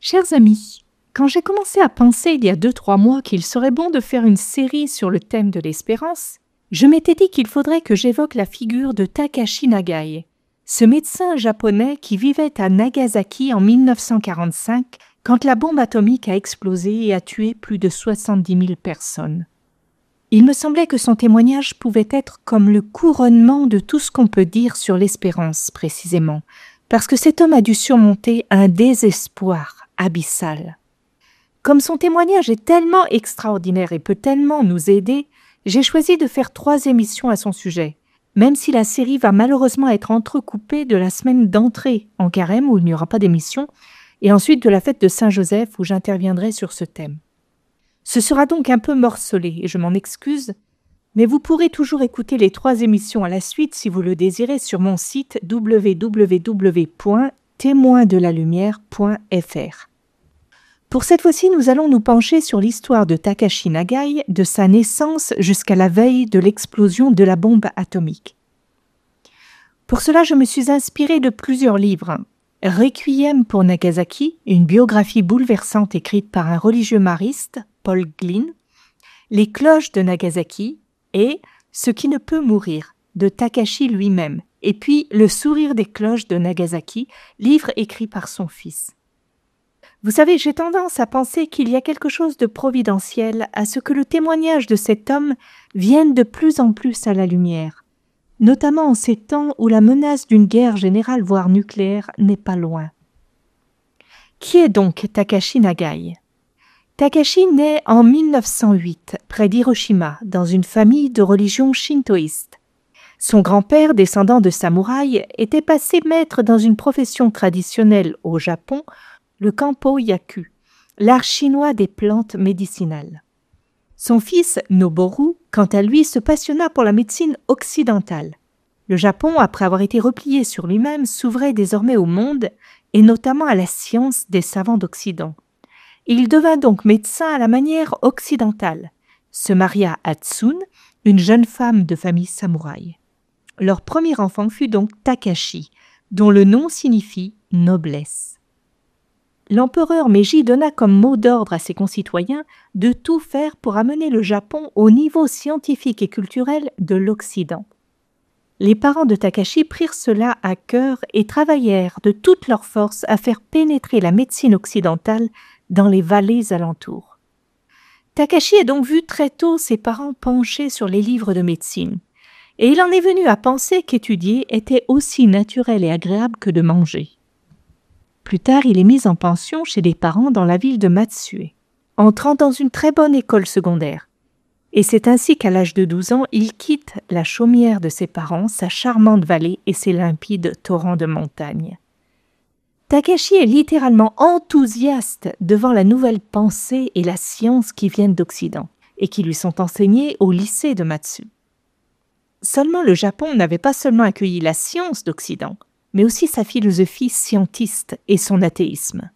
Chers amis, quand j'ai commencé à penser il y a 2-3 mois qu'il serait bon de faire une série sur le thème de l'espérance, je m'étais dit qu'il faudrait que j'évoque la figure de Takashi Nagai, ce médecin japonais qui vivait à Nagasaki en 1945 quand la bombe atomique a explosé et a tué plus de 70 000 personnes. Il me semblait que son témoignage pouvait être comme le couronnement de tout ce qu'on peut dire sur l'espérance précisément, parce que cet homme a dû surmonter un désespoir abyssal. Comme son témoignage est tellement extraordinaire et peut tellement nous aider, j'ai choisi de faire 3 émissions à son sujet, même si la série va malheureusement être entrecoupée de la semaine d'entrée en carême où il n'y aura pas d'émission, et ensuite de la fête de Saint-Joseph où j'interviendrai sur ce thème. Ce sera donc un peu morcelé et je m'en excuse, mais vous pourrez toujours écouter les 3 émissions à la suite si vous le désirez sur mon site www.témoindelalumière.fr. Pour cette fois-ci, nous allons nous pencher sur l'histoire de Takashi Nagai, de sa naissance jusqu'à la veille de l'explosion de la bombe atomique. Pour cela, je me suis inspirée de plusieurs livres. Requiem pour Nagasaki, une biographie bouleversante écrite par un religieux mariste, Paul Glynn, Les cloches de Nagasaki et Ce qui ne peut mourir, de Takashi lui-même, et puis Le sourire des cloches de Nagasaki, livre écrit par son fils. Vous savez, j'ai tendance à penser qu'il y a quelque chose de providentiel à ce que le témoignage de cet homme vienne de plus en plus à la lumière, notamment en ces temps où la menace d'une guerre générale voire nucléaire n'est pas loin. Qui est donc Takashi Nagai ? Takashi naît en 1908, près d'Hiroshima, dans une famille de religion shintoïste. Son grand-père, descendant de samouraï, était passé maître dans une profession traditionnelle au Japon, le Kampo-yaku, l'art chinois des plantes médicinales. Son fils, Noboru, quant à lui, se passionna pour la médecine occidentale. Le Japon, après avoir été replié sur lui-même, s'ouvrait désormais au monde, et notamment à la science des savants d'Occident. Il devint donc médecin à la manière occidentale, se maria à Tsune, une jeune femme de famille samouraï. Leur premier enfant fut donc Takashi, dont le nom signifie « noblesse ». L'empereur Meiji donna comme mot d'ordre à ses concitoyens de tout faire pour amener le Japon au niveau scientifique et culturel de l'Occident. Les parents de Takashi prirent cela à cœur et travaillèrent de toute leur force à faire pénétrer la médecine occidentale dans les vallées alentours. Takashi a donc vu très tôt ses parents penchés sur les livres de médecine, et il en est venu à penser qu'étudier était aussi naturel et agréable que de manger. Plus tard, il est mis en pension chez des parents dans la ville de Matsue, entrant dans une très bonne école secondaire. Et c'est ainsi qu'à l'âge de 12 ans, il quitte la chaumière de ses parents, sa charmante vallée et ses limpides torrents de montagne. Takashi est littéralement enthousiaste devant la nouvelle pensée et la science qui viennent d'Occident et qui lui sont enseignées au lycée de Matsue. Seulement, le Japon n'avait pas seulement accueilli la science d'Occident, mais aussi sa philosophie scientiste et son athéisme.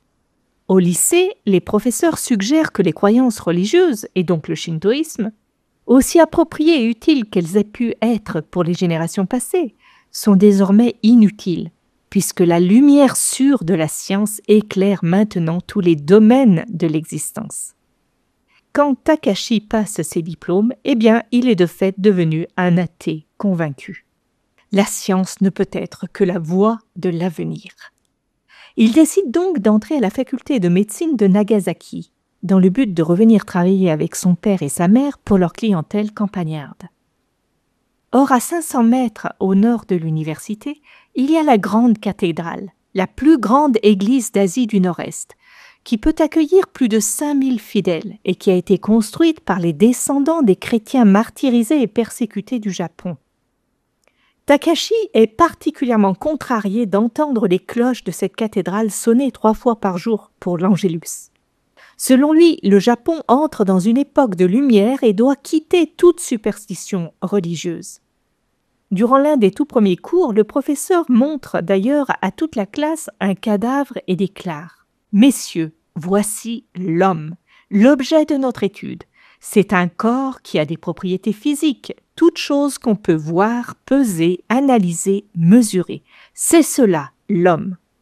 Au lycée, les professeurs suggèrent que les croyances religieuses, et donc le shintoïsme, aussi appropriées et utiles qu'elles aient pu être pour les générations passées, sont désormais inutiles, puisque la lumière sûre de la science éclaire maintenant tous les domaines de l'existence. Quand Takashi passe ses diplômes, eh bien, il est de fait devenu un athée convaincu. La science ne peut être que la voie de l'avenir. Il décide donc d'entrer à la faculté de médecine de Nagasaki, dans le but de revenir travailler avec son père et sa mère pour leur clientèle campagnarde. Or, à 500 mètres au nord de l'université, il y a la grande cathédrale, la plus grande église d'Asie du Nord-Est, qui peut accueillir plus de 5000 fidèles et qui a été construite par les descendants des chrétiens martyrisés et persécutés du Japon. Takashi est particulièrement contrarié d'entendre les cloches de cette cathédrale sonner 3 fois par jour pour l'Angélus. Selon lui, le Japon entre dans une époque de lumière et doit quitter toute superstition religieuse. Durant l'un des tout premiers cours, le professeur montre d'ailleurs à toute la classe un cadavre et déclare « Messieurs, voici l'homme, l'objet de notre étude. C'est un corps qui a des propriétés physiques, toute chose qu'on peut voir, peser, analyser, mesurer. C'est cela, l'homme. »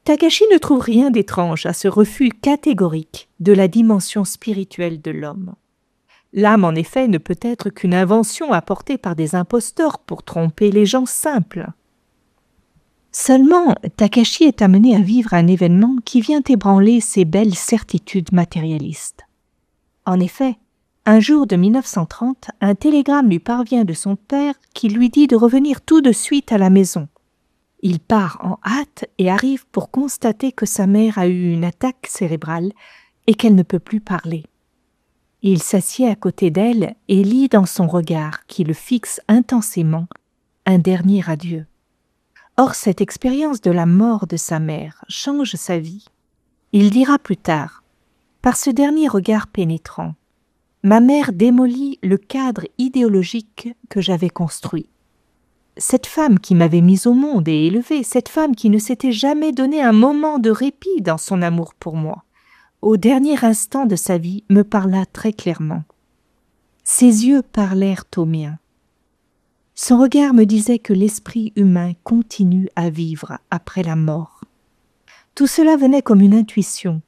Takashi ne trouve rien d'étrange à ce refus catégorique de la dimension spirituelle de l'homme. L'âme, en effet, ne peut être qu'une invention apportée par des imposteurs pour tromper les gens simples. Seulement, Takashi est amené à vivre un événement qui vient ébranler ses belles certitudes matérialistes. En effet, un jour de 1930, un télégramme lui parvient de son père qui lui dit de revenir tout de suite à la maison. Il part en hâte et arrive pour constater que sa mère a eu une attaque cérébrale et qu'elle ne peut plus parler. Il s'assied à côté d'elle et lit dans son regard, qui le fixe intensément, un dernier adieu. Or, cette expérience de la mort de sa mère change sa vie. Il dira plus tard, par ce dernier regard pénétrant, ma mère démolit le cadre idéologique que j'avais construit. Cette femme qui m'avait mise au monde et élevée, cette femme qui ne s'était jamais donné un moment de répit dans son amour pour moi, au dernier instant de sa vie, me parla très clairement. Ses yeux parlèrent aux miens. Son regard me disait que l'esprit humain continue à vivre après la mort. Tout cela venait comme une intuition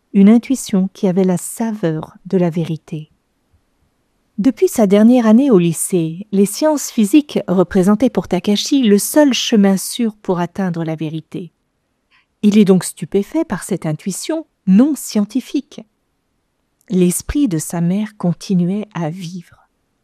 qui avait la saveur de la vérité. Depuis sa dernière année au lycée, les sciences physiques représentaient pour Takashi le seul chemin sûr pour atteindre la vérité. Il est donc stupéfait par cette intuition non scientifique. L'esprit de sa mère continuait à vivre.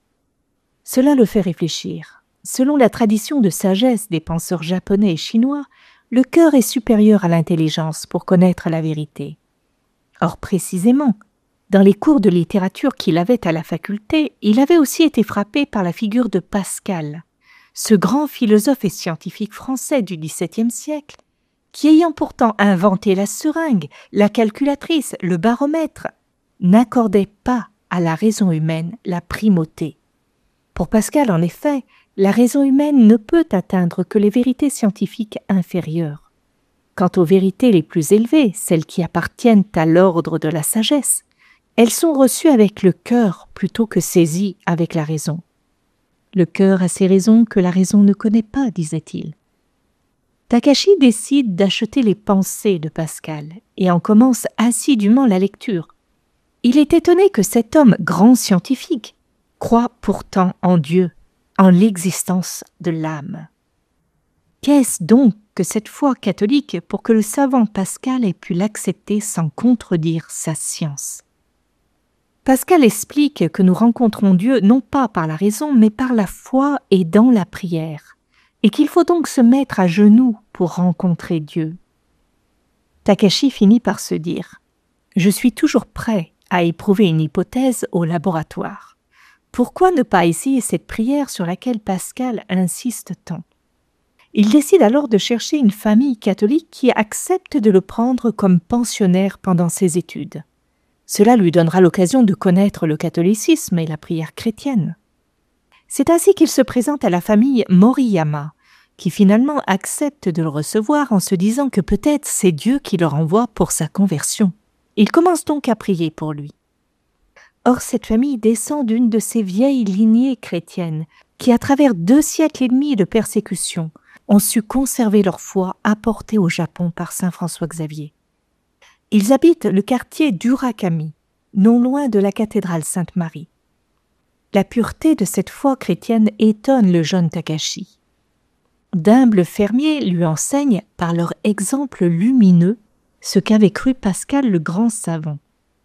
Cela le fait réfléchir. Selon la tradition de sagesse des penseurs japonais et chinois, le cœur est supérieur à l'intelligence pour connaître la vérité. Or, précisément, dans les cours de littérature qu'il avait à la faculté, il avait aussi été frappé par la figure de Pascal, ce grand philosophe et scientifique français du XVIIe siècle, qui ayant pourtant inventé la seringue, la calculatrice, le baromètre, n'accordait pas à la raison humaine la primauté. Pour Pascal, en effet, la raison humaine ne peut atteindre que les vérités scientifiques inférieures. Quant aux vérités les plus élevées, celles qui appartiennent à l'ordre de la sagesse, elles sont reçues avec le cœur plutôt que saisies avec la raison. Le cœur a ses raisons que la raison ne connaît pas, disait-il. Takashi décide d'acheter les pensées de Pascal et en commence assidûment la lecture. Il est étonné que cet homme, grand scientifique, croit pourtant en Dieu, en l'existence de l'âme. Qu'est-ce donc que cette foi catholique pour que le savant Pascal ait pu l'accepter sans contredire sa science? Pascal explique que nous rencontrons Dieu non pas par la raison, mais par la foi et dans la prière, et qu'il faut donc se mettre à genoux pour rencontrer Dieu. Takashi finit par se dire « Je suis toujours prêt à éprouver une hypothèse au laboratoire. Pourquoi ne pas essayer cette prière sur laquelle Pascal insiste tant ?» Il décide alors de chercher une famille catholique qui accepte de le prendre comme pensionnaire pendant ses études. Cela lui donnera l'occasion de connaître le catholicisme et la prière chrétienne. C'est ainsi qu'il se présente à la famille Moriyama, qui finalement accepte de le recevoir en se disant que peut-être c'est Dieu qui le renvoie pour sa conversion. Il commence donc à prier pour lui. Or, cette famille descend d'une de ces vieilles lignées chrétiennes qui, à travers 2 siècles et demi de persécution, ont su conserver leur foi apportée au Japon par saint François Xavier. Ils habitent le quartier d'Urakami, non loin de la cathédrale Sainte-Marie. La pureté de cette foi chrétienne étonne le jeune Takashi. D'humbles fermiers lui enseignent par leur exemple lumineux ce qu'avait cru Pascal le grand savant.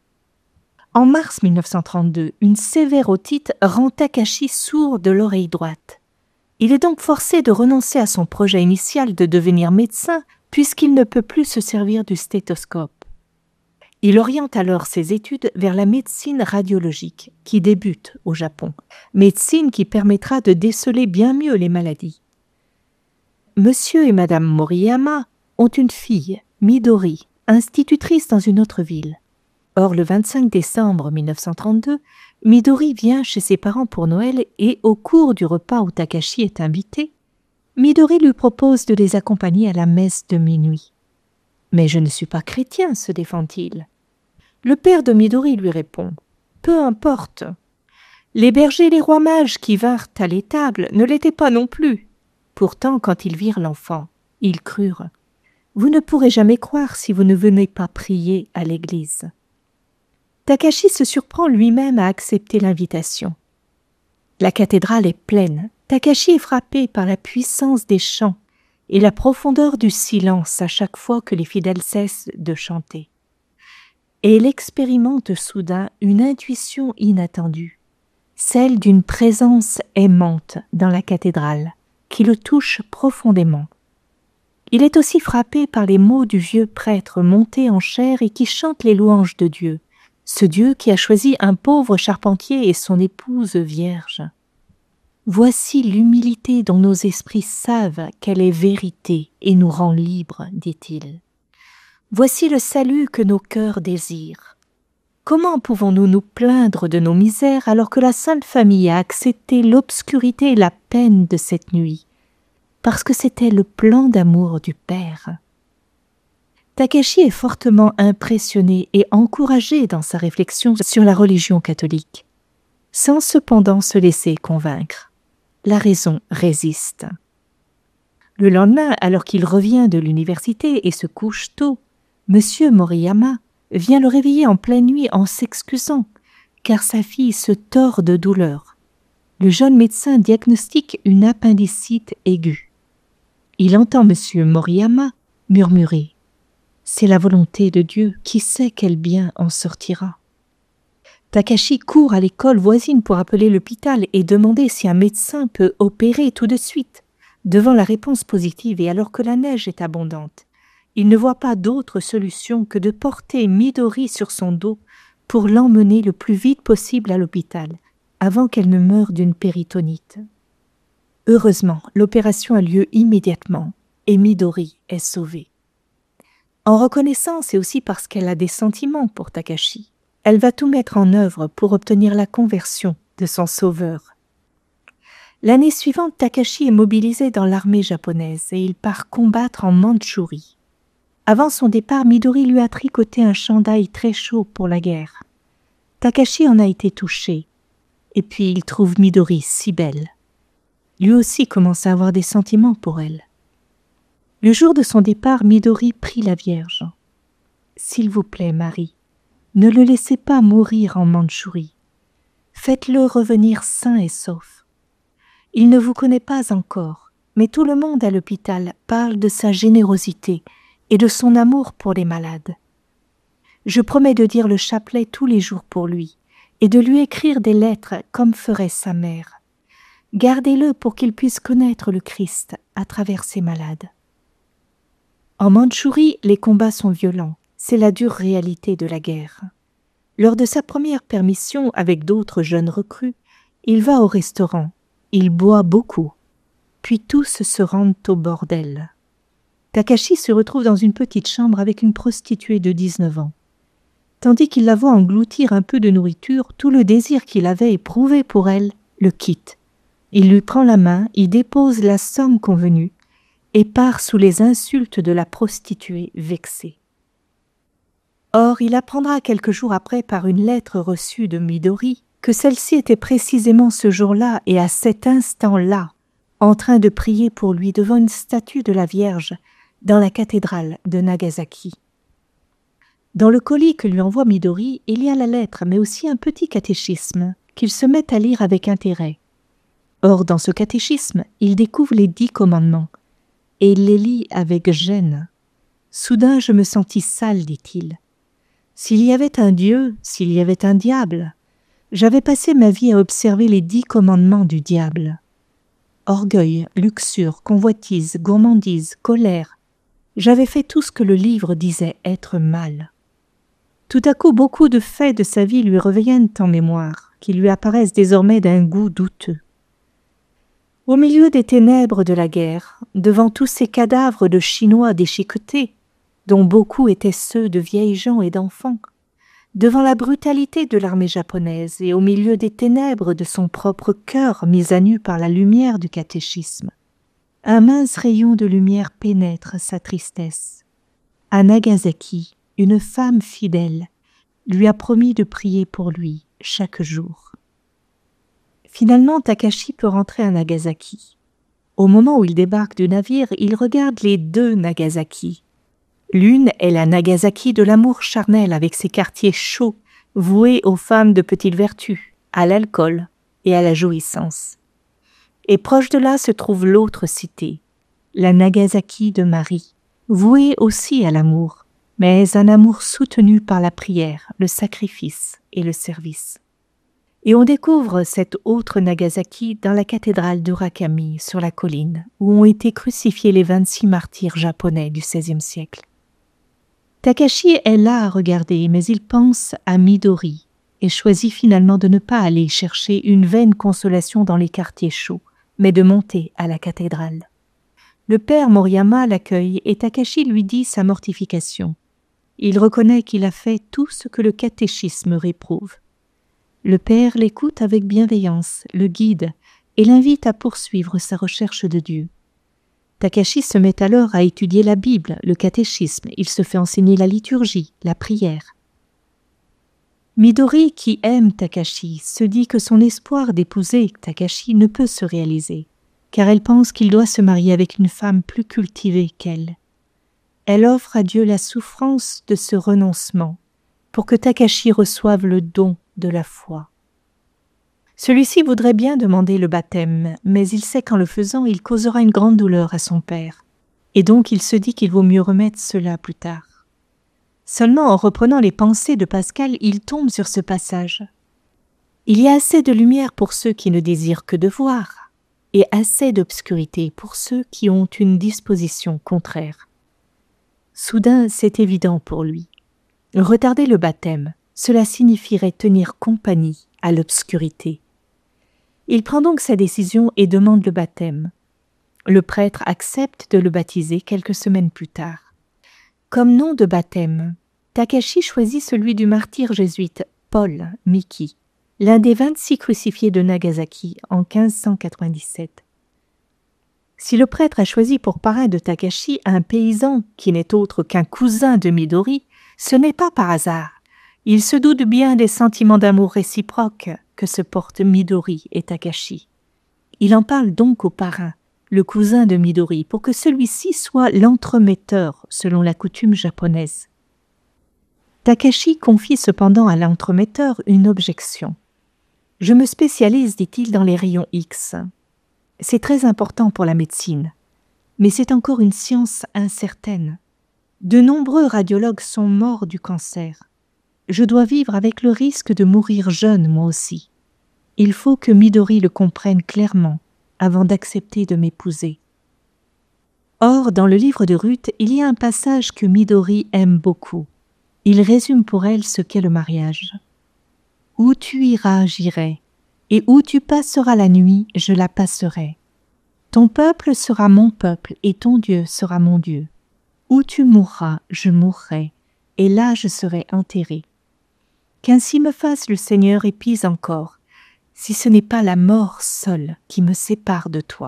En mars 1932, une sévère otite rend Takashi sourd de l'oreille droite. Il est donc forcé de renoncer à son projet initial de devenir médecin puisqu'il ne peut plus se servir du stéthoscope. Il oriente alors ses études vers la médecine radiologique, qui débute au Japon, médecine qui permettra de déceler bien mieux les maladies. Monsieur et Madame Moriyama ont une fille, Midori, institutrice dans une autre ville. Or, le 25 décembre 1932, Midori vient chez ses parents pour Noël et, au cours du repas où Takashi est invité, Midori lui propose de les accompagner à la messe de minuit. « Mais je ne suis pas chrétien, se défend-il. » Le père de Midori lui répond « Peu importe. Les bergers et les rois mages qui vinrent à l'étable ne l'étaient pas non plus. » Pourtant, quand ils virent l'enfant, ils crurent. Vous ne pourrez jamais croire si vous ne venez pas prier à l'église. » Takashi se surprend lui-même à accepter l'invitation. La cathédrale est pleine. Takashi est frappé par la puissance des chants et la profondeur du silence à chaque fois que les fidèles cessent de chanter. Et il expérimente soudain une intuition inattendue, celle d'une présence aimante dans la cathédrale, qui le touche profondément. Il est aussi frappé par les mots du vieux prêtre monté en chair et qui chante les louanges de Dieu, ce Dieu qui a choisi un pauvre charpentier et son épouse vierge. Voici l'humilité dont nos esprits savent qu'elle est vérité et nous rend libres, dit-il. Voici le salut que nos cœurs désirent. Comment pouvons-nous nous plaindre de nos misères alors que la Sainte Famille a accepté l'obscurité et la peine de cette nuit, parce que c'était le plan d'amour du Père. Takashi est fortement impressionné et encouragé dans sa réflexion sur la religion catholique, sans cependant se laisser convaincre. La raison résiste. Le lendemain, alors qu'il revient de l'université et se couche tôt, Monsieur Moriyama vient le réveiller en pleine nuit en s'excusant, car sa fille se tord de douleur. Le jeune médecin diagnostique une appendicite aiguë. Il entend Monsieur Moriyama murmurer « C'est la volonté de Dieu, qui sait quel bien en sortira ?» Takashi court à l'école voisine pour appeler l'hôpital et demander si un médecin peut opérer tout de suite. Devant la réponse positive et alors que la neige est abondante, il ne voit pas d'autre solution que de porter Midori sur son dos pour l'emmener le plus vite possible à l'hôpital, avant qu'elle ne meure d'une péritonite. Heureusement, l'opération a lieu immédiatement et Midori est sauvée. En reconnaissance et aussi parce qu'elle a des sentiments pour Takashi, elle va tout mettre en œuvre pour obtenir la conversion de son sauveur. L'année suivante, Takashi est mobilisé dans l'armée japonaise et il part combattre en Mandchourie. Avant son départ, Midori lui a tricoté un chandail très chaud pour la guerre. Takashi en a été touché, et puis il trouve Midori si belle. Lui aussi commence à avoir des sentiments pour elle. Le jour de son départ, Midori prie la Vierge. « S'il vous plaît, Marie, ne le laissez pas mourir en Mandchourie. Faites-le revenir sain et sauf. Il ne vous connaît pas encore, mais tout le monde à l'hôpital parle de sa générosité et de son amour pour les malades. Je promets de dire le chapelet tous les jours pour lui et de lui écrire des lettres comme ferait sa mère. Gardez-le pour qu'il puisse connaître le Christ à travers ses malades. » En Mandchourie, les combats sont violents. C'est la dure réalité de la guerre. Lors de sa première permission avec d'autres jeunes recrues, il va au restaurant. Il boit beaucoup. Puis tous se rendent au bordel. Takashi se retrouve dans une petite chambre avec une prostituée de 19 ans. Tandis qu'il la voit engloutir un peu de nourriture, tout le désir qu'il avait éprouvé pour elle le quitte. Il lui prend la main, y dépose la somme convenue et part sous les insultes de la prostituée vexée. Or, il apprendra quelques jours après par une lettre reçue de Midori que celle-ci était précisément ce jour-là et à cet instant-là en train de prier pour lui devant une statue de la Vierge dans la cathédrale de Nagasaki. Dans le colis que lui envoie Midori, il y a la lettre mais aussi un petit catéchisme qu'il se met à lire avec intérêt. Or, dans ce catéchisme, il découvre les 10 commandements et il les lit avec gêne. « Soudain, je me sentis sale, dit-il. S'il y avait un Dieu, s'il y avait un diable, j'avais passé ma vie à observer les 10 commandements du diable. Orgueil, luxure, convoitise, gourmandise, colère. J'avais fait tout ce que le livre disait être mal. Tout à coup, beaucoup de faits de sa vie lui reviennent en mémoire, qui lui apparaissent désormais d'un goût douteux. Au milieu des ténèbres de la guerre, devant tous ces cadavres de Chinois déchiquetés, dont beaucoup étaient ceux de vieilles gens et d'enfants, devant la brutalité de l'armée japonaise et au milieu des ténèbres de son propre cœur mis à nu par la lumière du catéchisme, un mince rayon de lumière pénètre sa tristesse. À Nagasaki, une femme fidèle lui a promis de prier pour lui chaque jour. Finalement, Takashi peut rentrer à Nagasaki. Au moment où il débarque du navire, il regarde les 2 Nagasaki, L'une est la Nagasaki de l'amour charnel avec ses quartiers chauds, voués aux femmes de petite vertu, à l'alcool et à la jouissance. Et proche de là se trouve l'autre cité, la Nagasaki de Marie, vouée aussi à l'amour, mais un amour soutenu par la prière, le sacrifice et le service. Et on découvre cette autre Nagasaki dans la cathédrale d'Urakami sur la colline, où ont été crucifiés les 26 martyrs japonais du XVIe siècle. Takashi est là à regarder, mais il pense à Midori et choisit finalement de ne pas aller chercher une vaine consolation dans les quartiers chauds, mais de monter à la cathédrale. Le père Moriyama l'accueille et Takashi lui dit sa mortification. Il reconnaît qu'il a fait tout ce que le catéchisme réprouve. Le père l'écoute avec bienveillance, le guide et l'invite à poursuivre sa recherche de Dieu. Takashi se met alors à étudier la Bible, le catéchisme, il se fait enseigner la liturgie, la prière. Midori, qui aime Takashi, se dit que son espoir d'épouser Takashi ne peut se réaliser, car elle pense qu'il doit se marier avec une femme plus cultivée qu'elle. Elle offre à Dieu la souffrance de ce renoncement, pour que Takashi reçoive le don de la foi. Celui-ci voudrait bien demander le baptême, mais il sait qu'en le faisant, il causera une grande douleur à son père, et donc il se dit qu'il vaut mieux remettre cela plus tard. Seulement en reprenant les pensées de Pascal, il tombe sur ce passage. Il y a assez de lumière pour ceux qui ne désirent que de voir, et assez d'obscurité pour ceux qui ont une disposition contraire. Soudain, c'est évident pour lui. Retarder le baptême, cela signifierait tenir compagnie à l'obscurité. Il prend donc sa décision et demande le baptême. Le prêtre accepte de le baptiser quelques semaines plus tard. Comme nom de baptême, Takashi choisit celui du martyr jésuite Paul Miki, l'un des 26 crucifiés de Nagasaki en 1597. Si le prêtre a choisi pour parrain de Takashi un paysan qui n'est autre qu'un cousin de Midori, ce n'est pas par hasard. Il se doute bien des sentiments d'amour réciproques que se portent Midori et Takashi. Il en parle donc au parrain, le cousin de Midori, pour que celui-ci soit l'entremetteur selon la coutume japonaise. Takashi confie cependant à l'entremetteur une objection. « Je me spécialise, dit-il, dans les rayons X. C'est très important pour la médecine, mais c'est encore une science incertaine. De nombreux radiologues sont morts du cancer. Je dois vivre avec le risque de mourir jeune, moi aussi. Il faut que Midori le comprenne clairement avant d'accepter de m'épouser. » Or, dans le livre de Ruth, il y a un passage que Midori aime beaucoup. Il résume pour elle ce qu'est le mariage. « Où tu iras, j'irai, et où tu passeras la nuit, je la passerai. Ton peuple sera mon peuple, et ton Dieu sera mon Dieu. Où tu mourras, je mourrai, et là je serai enterré. Qu'ainsi me fasse le Seigneur et pis encore, si ce n'est pas la mort seule qui me sépare de toi. »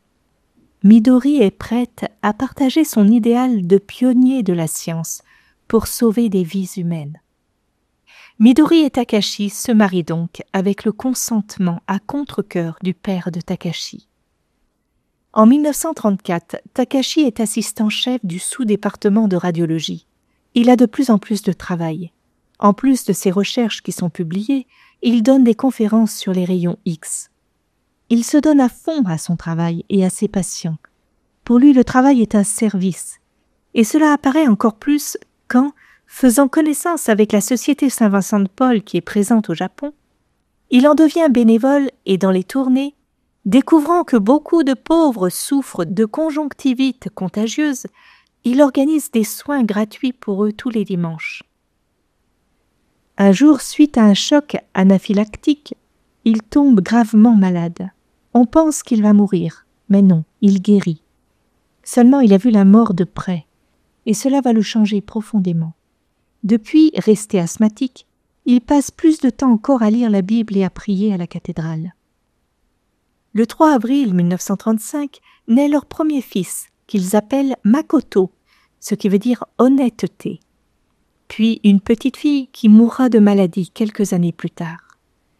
Midori est prête à partager son idéal de pionnier de la science pour sauver des vies humaines. Midori et Takashi se marient donc avec le consentement à contre-cœur du père de Takashi. En 1934, Takashi est assistant-chef du sous-département de radiologie. Il a de plus en plus de travail. En plus de ses recherches qui sont publiées, il donne des conférences sur les rayons X. Il se donne à fond à son travail et à ses patients. Pour lui, le travail est un service. Et cela apparaît encore plus quand, faisant connaissance avec la Société Saint-Vincent de Paul qui est présente au Japon, il en devient bénévole et dans les tournées, découvrant que beaucoup de pauvres souffrent de conjonctivite contagieuse, il organise des soins gratuits pour eux tous les dimanches. Un jour, suite à un choc anaphylactique, il tombe gravement malade. On pense qu'il va mourir, mais non, il guérit. Seulement, il a vu la mort de près, et cela va le changer profondément. Depuis, resté asthmatique, il passe plus de temps encore à lire la Bible et à prier à la cathédrale. Le 3 avril 1935 naît leur premier fils, qu'ils appellent Makoto, ce qui veut dire honnêteté. Puis une petite fille qui mourra de maladie quelques années plus tard.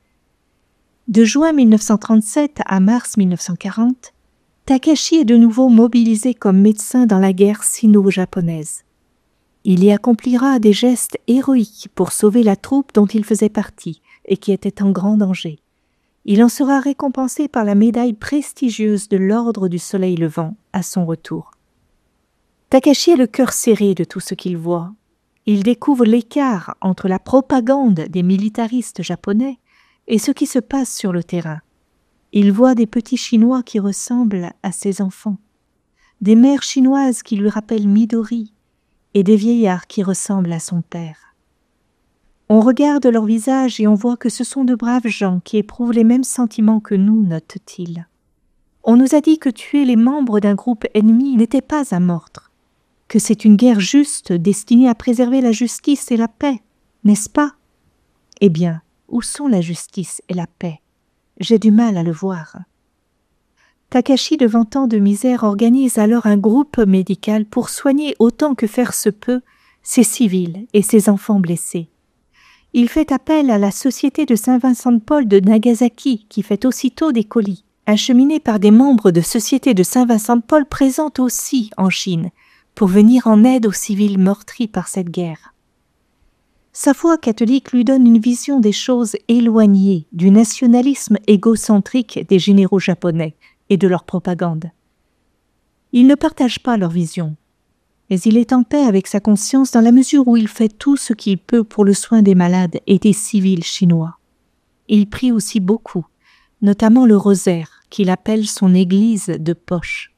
De juin 1937 à mars 1940, Takashi est de nouveau mobilisé comme médecin dans la guerre sino-japonaise. Il y accomplira des gestes héroïques pour sauver la troupe dont il faisait partie et qui était en grand danger. Il en sera récompensé par la médaille prestigieuse de l'Ordre du Soleil Levant à son retour. Takashi a le cœur serré de tout ce qu'il voit. Il découvre l'écart entre la propagande des militaristes japonais et ce qui se passe sur le terrain. Il voit des petits Chinois qui ressemblent à ses enfants, des mères chinoises qui lui rappellent Midori et des vieillards qui ressemblent à son père. On regarde leurs visages et on voit que ce sont de braves gens qui éprouvent les mêmes sentiments que nous, note-t-il. On nous a dit que tuer les membres d'un groupe ennemi n'était pas un meurtre, que c'est une guerre juste destinée à préserver la justice et la paix, n'est-ce pas? Eh bien, où sont la justice et la paix? J'ai du mal à le voir. Takashi, devant tant de misère, organise alors un groupe médical pour soigner autant que faire se peut ses civils et ses enfants blessés. Il fait appel à la Société de Saint-Vincent-de-Paul de Nagasaki qui fait aussitôt des colis, acheminés par des membres de Société de Saint-Vincent-de-Paul présentes aussi en Chine, pour venir en aide aux civils meurtris par cette guerre. Sa foi catholique lui donne une vision des choses éloignée du nationalisme égocentrique des généraux japonais et de leur propagande. Il ne partage pas leur vision, mais il est en paix avec sa conscience dans la mesure où il fait tout ce qu'il peut pour le soin des malades et des civils chinois. Il prie aussi beaucoup, notamment le rosaire, qu'il appelle son église de poche.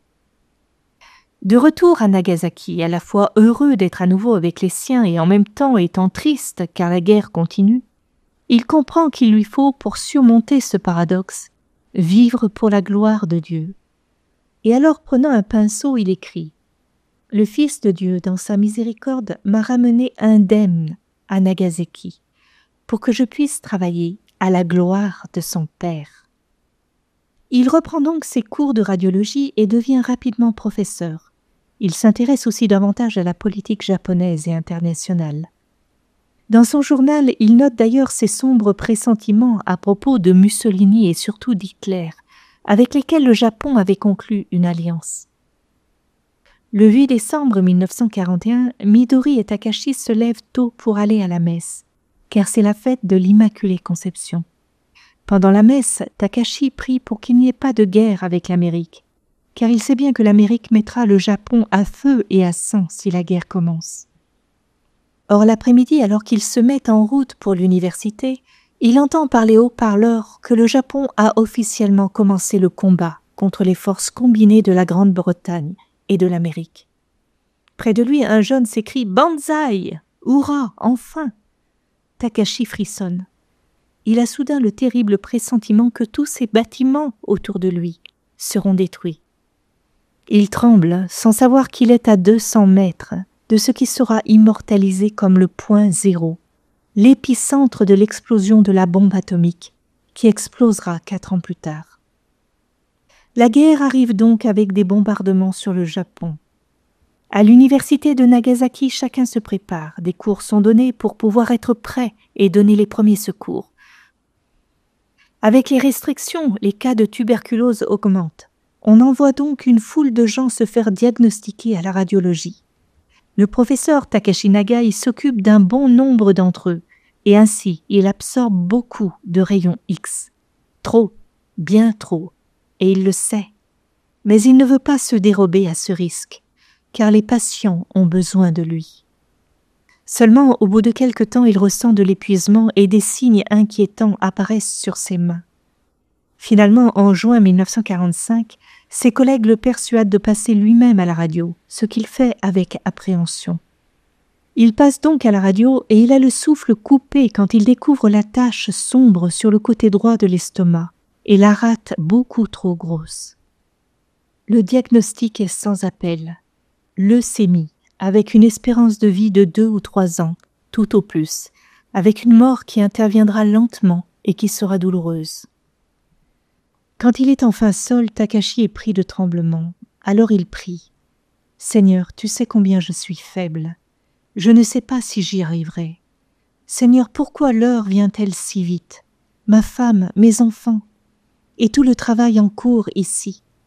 De retour à Nagasaki, à la fois heureux d'être à nouveau avec les siens et en même temps étant triste car la guerre continue, il comprend qu'il lui faut, pour surmonter ce paradoxe, vivre pour la gloire de Dieu. Et alors, prenant un pinceau, il écrit « Le Fils de Dieu, dans sa miséricorde, m'a ramené indemne à Nagasaki pour que je puisse travailler à la gloire de son Père. » Il reprend donc ses cours de radiologie et devient rapidement professeur. Il s'intéresse aussi davantage à la politique japonaise et internationale. Dans son journal, il note d'ailleurs ses sombres pressentiments à propos de Mussolini et surtout d'Hitler, avec lesquels le Japon avait conclu une alliance. Le 8 décembre 1941, Midori et Takashi se lèvent tôt pour aller à la messe, car c'est la fête de l'Immaculée Conception. Pendant la messe, Takashi prie pour qu'il n'y ait pas de guerre avec l'Amérique, car il sait bien que l'Amérique mettra le Japon à feu et à sang si la guerre commence. Or, l'après-midi, alors qu'il se met en route pour l'université, il entend par les haut-parleurs que le Japon a officiellement commencé le combat contre les forces combinées de la Grande-Bretagne et de l'Amérique. Près de lui, un jeune s'écrie « Banzai ! Hurrah ! Enfin !» Takashi frissonne. Il a soudain le terrible pressentiment que tous ces bâtiments autour de lui seront détruits. Il tremble, sans savoir qu'il est à 200 mètres de ce qui sera immortalisé comme le point zéro, l'épicentre de l'explosion de la bombe atomique, qui explosera 4 ans plus tard. La guerre arrive donc avec des bombardements sur le Japon. À l'université de Nagasaki, chacun se prépare. Des cours sont donnés pour pouvoir être prêt et donner les premiers secours. Avec les restrictions, les cas de tuberculose augmentent. On envoie donc une foule de gens se faire diagnostiquer à la radiologie. Le professeur Takashi Nagai s'occupe d'un bon nombre d'entre eux, et ainsi il absorbe beaucoup de rayons X. Trop, bien trop, et il le sait. Mais il ne veut pas se dérober à ce risque, car les patients ont besoin de lui. Seulement, au bout de quelque temps, il ressent de l'épuisement et des signes inquiétants apparaissent sur ses mains. Finalement, en juin 1945, ses collègues le persuadent de passer lui-même à la radio, ce qu'il fait avec appréhension. Il passe donc à la radio et il a le souffle coupé quand il découvre la tache sombre sur le côté droit de l'estomac et la rate beaucoup trop grosse. Le diagnostic est sans appel. Leucémie, avec une espérance de vie de 2 ou 3 ans, tout au plus, avec une mort qui interviendra lentement et qui sera douloureuse. Quand il est enfin seul, Takashi est pris de tremblement. Alors il prie. « Seigneur, tu sais combien je suis faible. Je ne sais pas si j'y arriverai. Seigneur, pourquoi l'heure vient-elle si vite? Ma femme, mes enfants, et tout le travail en cours ici. »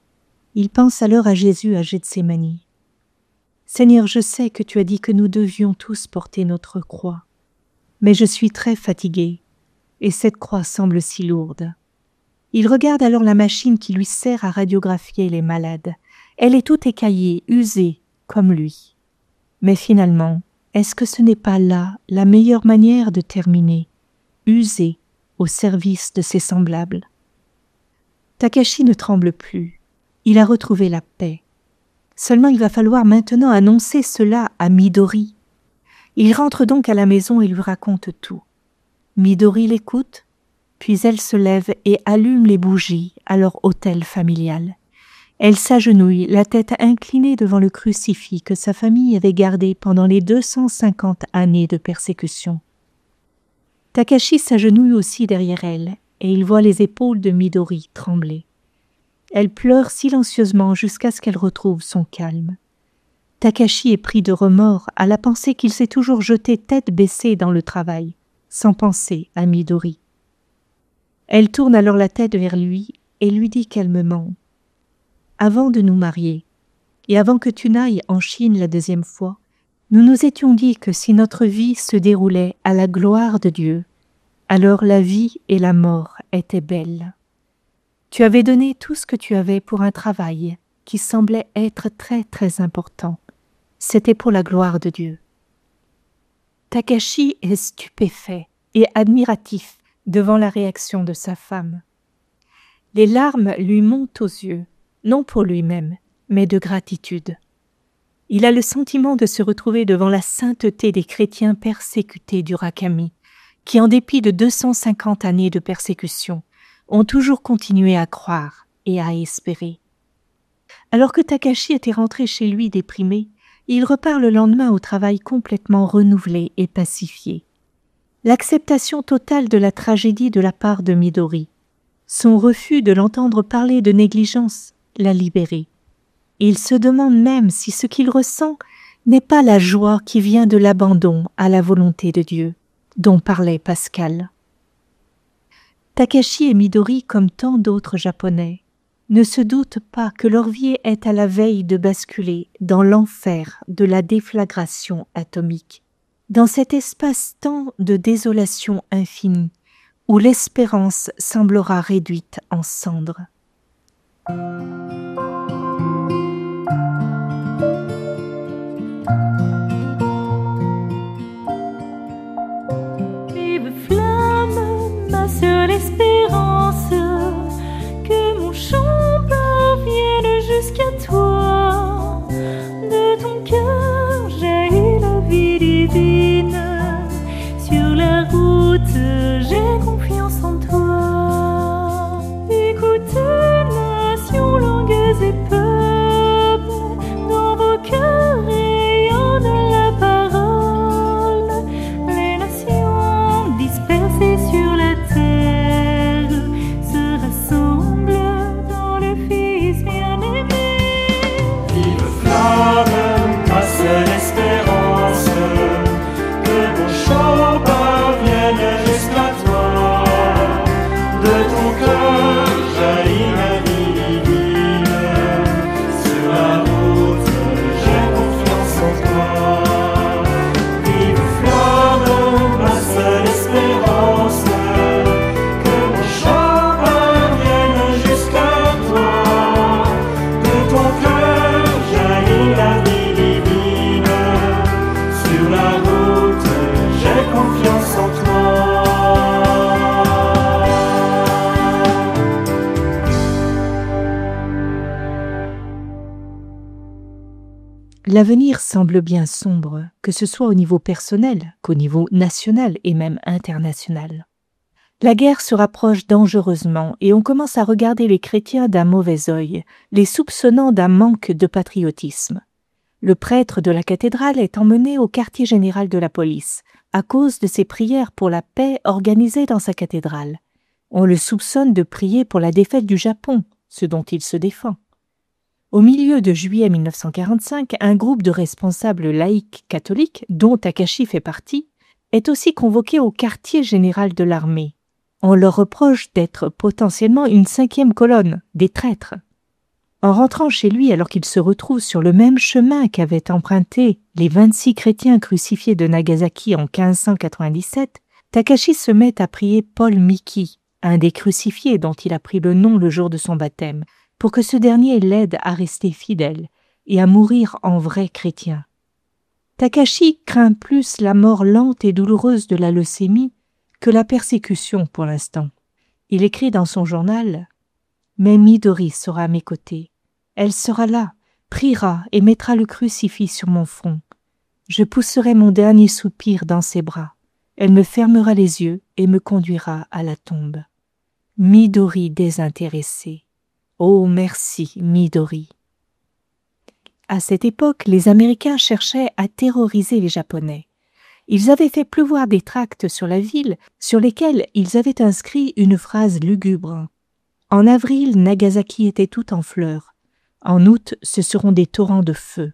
Il pense alors à Jésus à Gethsémani. Seigneur, je sais que tu as dit que nous devions tous porter notre croix. Mais je suis très fatigué, et cette croix semble si lourde. » Il regarde alors la machine qui lui sert à radiographier les malades. Elle est toute écaillée, usée, comme lui. Mais finalement, est-ce que ce n'est pas là la meilleure manière de terminer, usé au service de ses semblables? Takashi ne tremble plus. Il a retrouvé la paix. Seulement il va falloir maintenant annoncer cela à Midori. Il rentre donc à la maison et lui raconte tout. Midori l'écoute, puis elle se lève et allume les bougies à leur autel familial. Elle s'agenouille, la tête inclinée devant le crucifix que sa famille avait gardé pendant les 250 années de persécution. Takashi s'agenouille aussi derrière elle, et il voit les épaules de Midori trembler. Elle pleure silencieusement jusqu'à ce qu'elle retrouve son calme. Takashi est pris de remords à la pensée qu'il s'est toujours jeté tête baissée dans le travail, sans penser à Midori. Elle tourne alors la tête vers lui et lui dit calmement « Avant de nous marier, et avant que tu n'ailles en Chine la deuxième fois, nous nous étions dit que si notre vie se déroulait à la gloire de Dieu, alors la vie et la mort étaient belles. Tu avais donné tout ce que tu avais pour un travail qui semblait être très très important. C'était pour la gloire de Dieu. » Takashi est stupéfait et admiratif devant la réaction de sa femme. Les larmes lui montent aux yeux, non pour lui-même, mais de gratitude. Il a le sentiment de se retrouver devant la sainteté des chrétiens persécutés du Rakami, qui, en dépit de 250 années de persécution, ont toujours continué à croire et à espérer. Alors que Takashi était rentré chez lui déprimé, il repart le lendemain au travail complètement renouvelé et pacifié. L'acceptation totale de la tragédie de la part de Midori, son refus de l'entendre parler de négligence, l'a libéré. Il se demande même si ce qu'il ressent n'est pas la joie qui vient de l'abandon à la volonté de Dieu, dont parlait Pascal. Takashi et Midori, comme tant d'autres Japonais, ne se doutent pas que leur vie est à la veille de basculer dans l'enfer de la déflagration atomique, dans cet espace-temps de désolation infinie, où l'espérance semblera réduite en cendres. Vive flamme, ma seule espérance, que mon chant parvienne jusqu'à toi. De ton cœur jaillit la vie divine, sur la route j'ai confiance en toi. Écoutez, nations, langues et peuples, dans vos cœurs rayonne la parole. Les nations dispersées sur la terre se rassemblent dans le Fils bien-aimé. Vive flamme, ma seule espérance, que mon chant parvienne jusqu'à toi. De ton cœur jaillit la vie divine, sur la route j'ai confiance en toi. Vive flamme, ma seule espérance, que mon chant parvienne jusqu'à toi. De ton cœur jaillit la vie divine, sur la route j'ai confiance en toi. L'avenir semble bien sombre, que ce soit au niveau personnel qu'au niveau national et même international. La guerre se rapproche dangereusement et on commence à regarder les chrétiens d'un mauvais œil, les soupçonnant d'un manque de patriotisme. Le prêtre de la cathédrale est emmené au quartier général de la police à cause de ses prières pour la paix organisées dans sa cathédrale. On le soupçonne de prier pour la défaite du Japon, ce dont il se défend. Au milieu de juillet 1945, un groupe de responsables laïcs catholiques, dont Takashi fait partie, est aussi convoqué au quartier général de l'armée. On leur reproche d'être potentiellement une 5e colonne, des traîtres. En rentrant chez lui alors qu'il se retrouve sur le même chemin qu'avaient emprunté les 26 chrétiens crucifiés de Nagasaki en 1597, Takashi se met à prier Paul Miki, un des crucifiés dont il a pris le nom le jour de son baptême, pour que ce dernier l'aide à rester fidèle et à mourir en vrai chrétien. Takashi craint plus la mort lente et douloureuse de la leucémie que la persécution pour l'instant. Il écrit dans son journal « Mais Midori sera à mes côtés. Elle sera là, priera et mettra le crucifix sur mon front. Je pousserai mon dernier soupir dans ses bras. Elle me fermera les yeux et me conduira à la tombe. Midori désintéressée. Oh merci, Midori. » À cette époque, les Américains cherchaient à terroriser les Japonais. Ils avaient fait pleuvoir des tracts sur la ville sur lesquels ils avaient inscrit une phrase lugubre. En avril, Nagasaki était tout en fleurs. En août, ce seront des torrents de feu.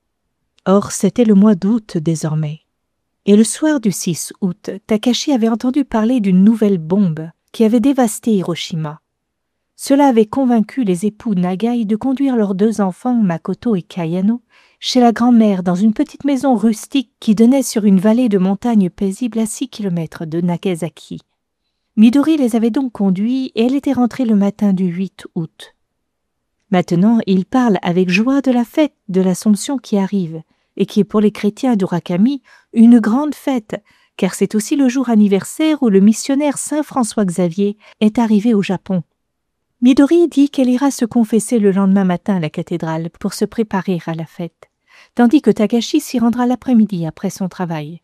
Or, c'était le mois d'août désormais. Et le soir du 6 août, Takashi avait entendu parler d'une nouvelle bombe qui avait dévasté Hiroshima. Cela avait convaincu les époux Nagai de conduire leurs 2 enfants, Makoto et Kayano, chez la grand-mère dans une petite maison rustique qui donnait sur une vallée de montagnes paisible à 6 km de Nagasaki. Midori les avait donc conduits et elle était rentrée le matin du 8 août. Maintenant, il parle avec joie de la fête de l'Assomption qui arrive et qui est pour les chrétiens d'Urakami une grande fête, car c'est aussi le jour anniversaire où le missionnaire Saint François Xavier est arrivé au Japon. Midori dit qu'elle ira se confesser le lendemain matin à la cathédrale pour se préparer à la fête, tandis que Takashi s'y rendra l'après-midi après son travail.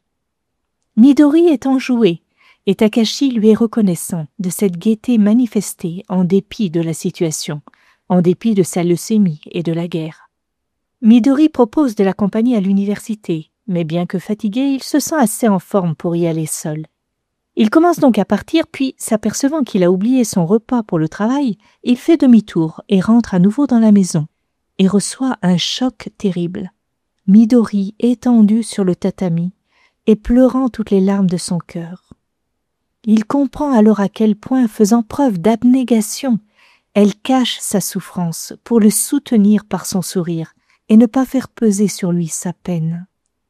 Midori est enjouée et Takashi lui est reconnaissant de cette gaieté manifestée en dépit de la situation, en dépit de sa leucémie et de la guerre. Midori propose de l'accompagner à l'université, mais bien que fatigué, il se sent assez en forme pour y aller seul. Il commence donc à partir, puis, s'apercevant qu'il a oublié son repas pour le travail, il fait demi-tour et rentre à nouveau dans la maison, et reçoit un choc terrible. Midori étendue sur le tatami et pleurant toutes les larmes de son cœur. Il comprend alors à quel point, faisant preuve d'abnégation, elle cache sa souffrance pour le soutenir par son sourire et ne pas faire peser sur lui sa peine.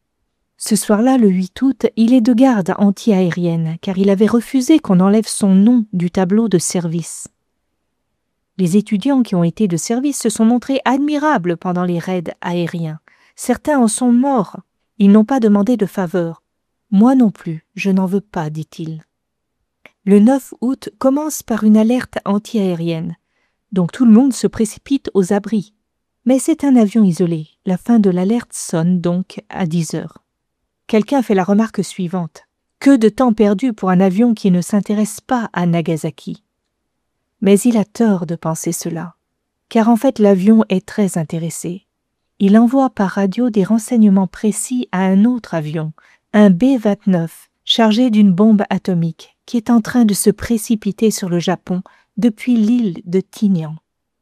Ce soir-là, le 8 août, il est de garde anti-aérienne, car il avait refusé qu'on enlève son nom du tableau de service. Les étudiants qui ont été de service se sont montrés admirables pendant les raids aériens. Certains en sont morts. Ils n'ont pas demandé de faveur. Moi non plus, je n'en veux pas, dit-il. Le 9 août commence par une alerte anti-aérienne. Donc tout le monde se précipite aux abris. Mais c'est un avion isolé. La fin de l'alerte sonne donc à 10 heures. Quelqu'un fait la remarque suivante. Que de temps perdu pour un avion qui ne s'intéresse pas à Nagasaki. Mais il a tort de penser cela, car en fait l'avion est très intéressé. Il envoie par radio des renseignements précis à un autre avion, un B-29, chargé d'une bombe atomique, qui est en train de se précipiter sur le Japon depuis l'île de Tinian.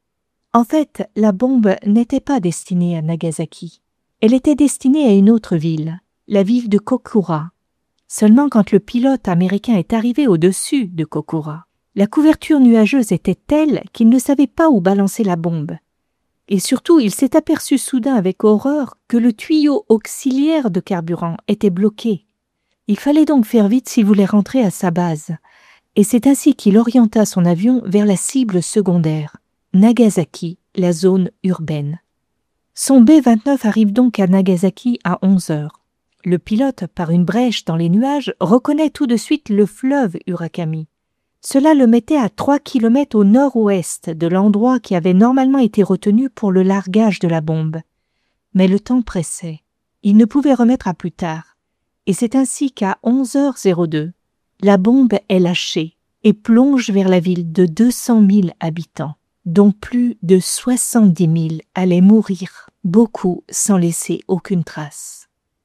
En fait, la bombe n'était pas destinée à Nagasaki. Elle était destinée à une autre ville, la ville de Kokura. Seulement quand le pilote américain est arrivé au-dessus de Kokura, la couverture nuageuse était telle qu'il ne savait pas où balancer la bombe. Et surtout, il s'est aperçu soudain avec horreur que le tuyau auxiliaire de carburant était bloqué. Il fallait donc faire vite s'il voulait rentrer à sa base. Et c'est ainsi qu'il orienta son avion vers la cible secondaire, Nagasaki, la zone urbaine. Son B-29 arrive donc à Nagasaki à 11 heures. Le pilote, par une brèche dans les nuages, reconnaît tout de suite le fleuve Urakami. Cela le mettait à 3 km au nord-ouest de l'endroit qui avait normalement été retenu pour le largage de la bombe. Mais le temps pressait. Il ne pouvait remettre à plus tard. Et c'est ainsi qu'à 11h02, la bombe est lâchée et plonge vers la ville de 200 000 habitants, dont plus de 70 000 allaient mourir, beaucoup sans laisser aucune trace.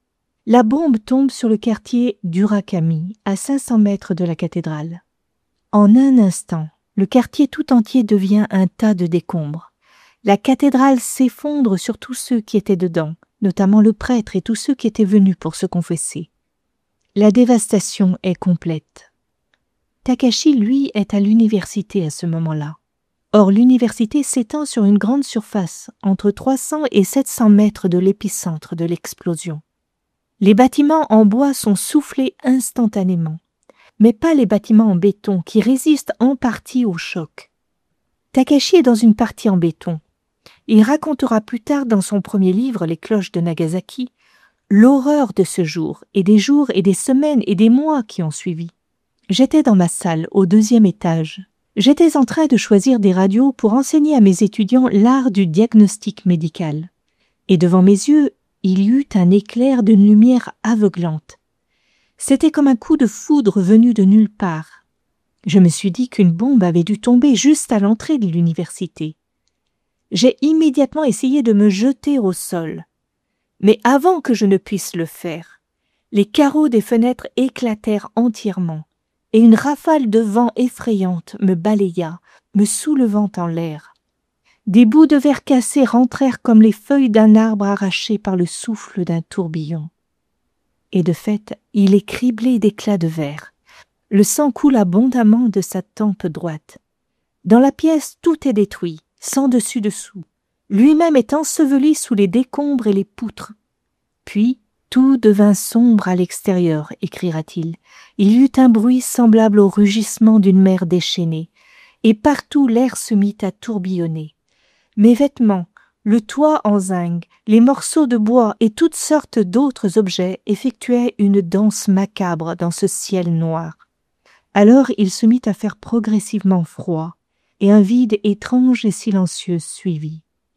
La bombe tombe sur le quartier d'Urakami, à 500 mètres de la cathédrale. En un instant, le quartier tout entier devient un tas de décombres. La cathédrale s'effondre sur tous ceux qui étaient dedans, notamment le prêtre et tous ceux qui étaient venus pour se confesser. La dévastation est complète. Takashi, lui, est à l'université à ce moment-là. Or, l'université s'étend sur une grande surface, entre 300 et 700 mètres de l'épicentre de l'explosion. Les bâtiments en bois sont soufflés instantanément, mais pas les bâtiments en béton qui résistent en partie au choc. Takashi est dans une partie en béton. Il racontera plus tard dans son premier livre, Les cloches de Nagasaki, l'horreur de ce jour et des jours et des semaines et des mois qui ont suivi. J'étais dans ma salle, au 2e étage. J'étais en train de choisir des radios pour enseigner à mes étudiants l'art du diagnostic médical. Et devant mes yeux, il y eut un éclair d'une lumière aveuglante. C'était comme un coup de foudre venu de nulle part. Je me suis dit qu'une bombe avait dû tomber juste à l'entrée de l'université. J'ai immédiatement essayé de me jeter au sol. Mais avant que je ne puisse le faire, les carreaux des fenêtres éclatèrent entièrement. Et une rafale de vent effrayante me balaya, me soulevant en l'air. Des bouts de verre cassés rentrèrent comme les feuilles d'un arbre arraché par le souffle d'un tourbillon. Et de fait, il est criblé d'éclats de verre. Le sang coule abondamment de sa tempe droite. Dans la pièce, tout est détruit, sans dessus-dessous. Lui-même est enseveli sous les décombres et les poutres. Puis, tout devint sombre à l'extérieur, écrira-t-il. Il y eut un bruit semblable au rugissement d'une mer déchaînée, et partout l'air se mit à tourbillonner. Mes vêtements, le toit en zinc, les morceaux de bois et toutes sortes d'autres objets effectuaient une danse macabre dans ce ciel noir. Alors il se mit à faire progressivement froid, et un vide étrange et silencieux suivit.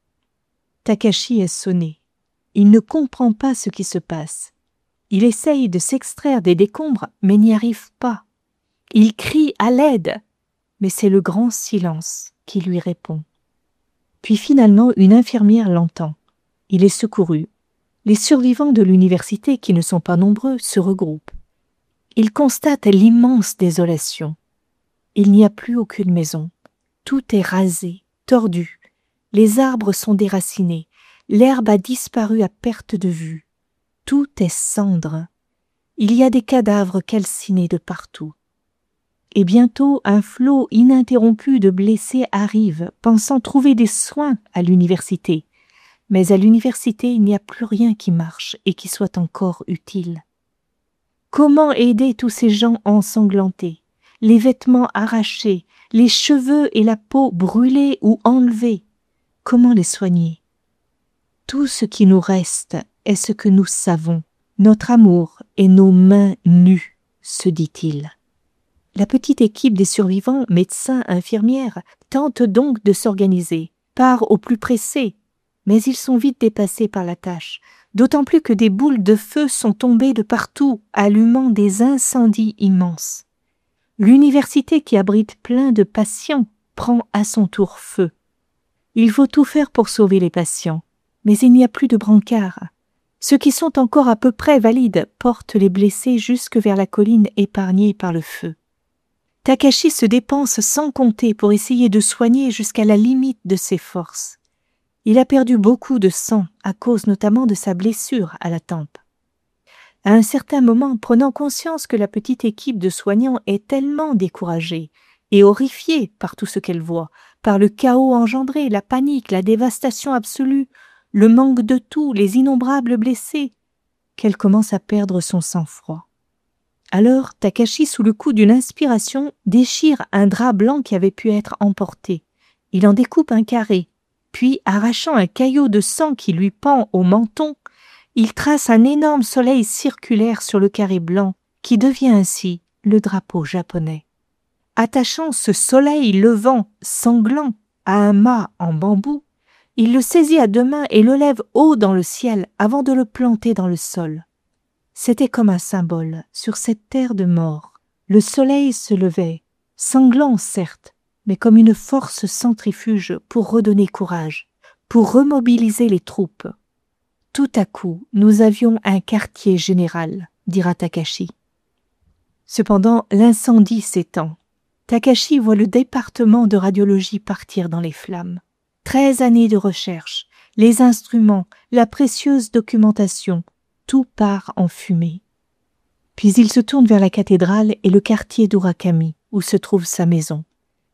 Takashi est sonné. Il ne comprend pas ce qui se passe. Il essaye de s'extraire des décombres, mais n'y arrive pas. Il crie à l'aide, mais c'est le grand silence qui lui répond. Puis finalement, une infirmière l'entend. Il est secouru. Les survivants de l'université, qui ne sont pas nombreux, se regroupent. Ils constatent l'immense désolation. Il n'y a plus aucune maison. Tout est rasé, tordu. Les arbres sont déracinés. L'herbe a disparu à perte de vue. Tout est cendre. Il y a des cadavres calcinés de partout. Et bientôt, un flot ininterrompu de blessés arrive, pensant trouver des soins à l'université. Mais à l'université, il n'y a plus rien qui marche et qui soit encore utile. Comment aider tous ces gens ensanglantés, les vêtements arrachés, les cheveux et la peau brûlés ou enlevés? Comment les soigner? Tout ce qui nous reste est ce que nous savons, notre amour et nos mains nues, se dit-il. La petite équipe des survivants, médecins, infirmières, tente donc de s'organiser, part au plus pressé, mais ils sont vite dépassés par la tâche, d'autant plus que des boules de feu sont tombées de partout, allumant des incendies immenses. L'université qui abrite plein de patients prend à son tour feu. Il faut tout faire pour sauver les patients, mais il n'y a plus de brancards. Ceux qui sont encore à peu près valides portent les blessés jusque vers la colline épargnée par le feu. Takashi se dépense sans compter pour essayer de soigner jusqu'à la limite de ses forces. Il a perdu beaucoup de sang à cause notamment de sa blessure à la tempe. À un certain moment, prenant conscience que la petite équipe de soignants est tellement découragée et horrifiée par tout ce qu'elle voit, par le chaos engendré, la panique, la dévastation absolue, le manque de tout, les innombrables blessés, qu'elle commence à perdre son sang-froid. Alors, Takashi, sous le coup d'une inspiration, déchire un drap blanc qui avait pu être emporté. Il en découpe un carré, puis, arrachant un caillot de sang qui lui pend au menton, il trace un énorme soleil circulaire sur le carré blanc, qui devient ainsi le drapeau japonais. Attachant ce soleil levant, sanglant, à un mât en bambou, il le saisit à deux mains et le lève haut dans le ciel avant de le planter dans le sol. C'était comme un symbole, sur cette terre de mort. Le soleil se levait, sanglant certes, mais comme une force centrifuge pour redonner courage, pour remobiliser les troupes. Tout à coup, nous avions un quartier général, dira Takashi. Cependant, l'incendie s'étend. Takashi voit le département de radiologie partir dans les flammes. 13 années de recherche, les instruments, la précieuse documentation, tout part en fumée. Puis il se tourne vers la cathédrale et le quartier d'Urakami, où se trouve sa maison.